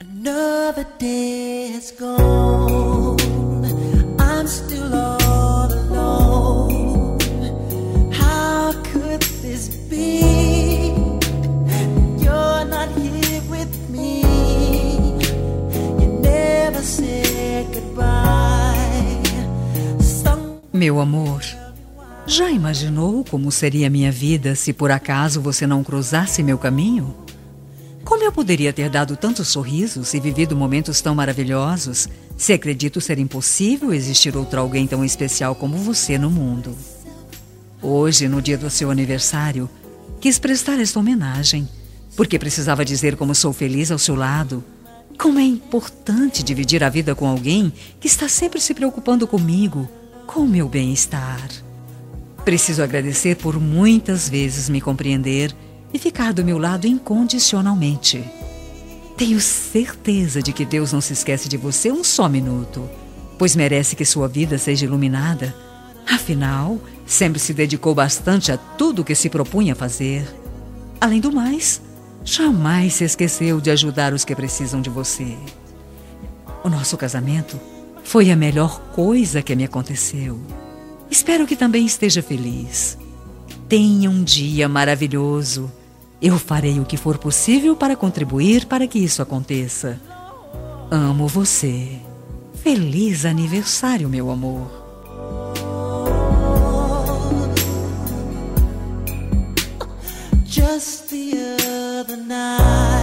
Another day has gone. I'm still all alone. How could this be? You're not here with me. You never said goodbye. Meu amor, já imaginou como seria minha vida se por acaso você não cruzasse meu caminho? Como eu poderia ter dado tantos sorrisos e vivido momentos tão maravilhosos se acredito ser impossível existir outro alguém tão especial como você no mundo? Hoje, no dia do seu aniversário, quis prestar esta homenagem, porque precisava dizer como sou feliz ao seu lado. Como é importante dividir a vida com alguém que está sempre se preocupando comigo, com o meu bem-estar. Preciso agradecer por muitas vezes me compreender e ficar do meu lado incondicionalmente. Tenho certeza de que Deus não se esquece de você um só minuto, pois merece que sua vida seja iluminada. Afinal, sempre se dedicou bastante a tudo o que se propunha fazer. Além do mais, jamais se esqueceu de ajudar os que precisam de você. O nosso casamento foi a melhor coisa que me aconteceu. Espero que também esteja feliz. Tenha um dia maravilhoso. Eu farei o que for possível para contribuir para que isso aconteça. Amo você. Feliz aniversário, meu amor. Just the other night